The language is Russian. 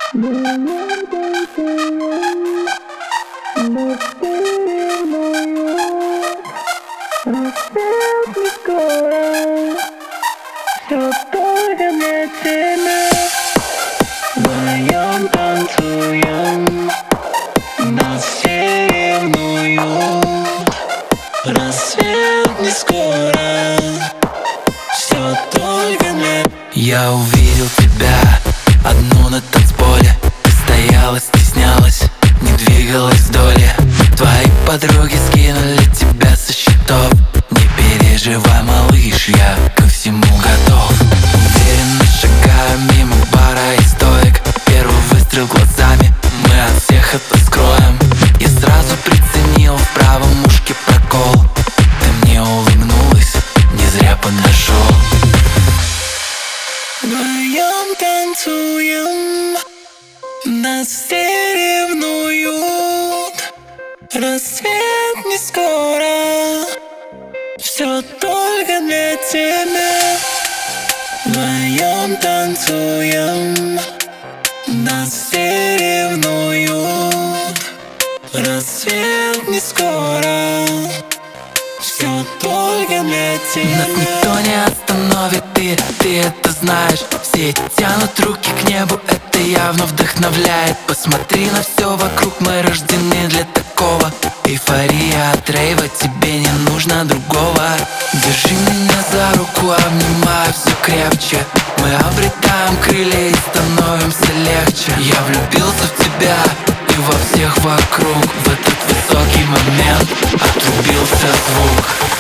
Вдвоем танцуем, нас перемоет. Рассвет не скоро, все только для тебя. Вдвоем танцуем, нас все ревнуют. Рассвет не скоро, все только для. Я увидел тебя одну на танцполе. Ты стояла, стеснялась, не двигалась вдоль. Твои подруги скинули тебя со счетов. Не переживай, малыш, я ко всему готов. Уверенно шагаю мимо бара и стоек. Первый выстрел глазами, мы от всех это скроем. Я сразу приценил в правом ушке прокол. Ты мне улыбнулась, не зря подошел. Вдвоем танцуем, нас все ревнуют. Рассвет не скоро, все только для тебя. Вдвоем танцуем, нас все ревнуют. Рассвет не скоро, все только для тебя. Нас никто не остановит, ты это знаешь. Все тянут руки к небу, это явно вдохновляет. Посмотри на все вокруг, мы рождены для такого. Эйфория от рейва, тебе не нужно другого. Держи меня за руку, обнимай все крепче. Мы обретаем крылья и становимся легче. Я влюбился в тебя и во всех вокруг. В этот высокий момент отрубился звук.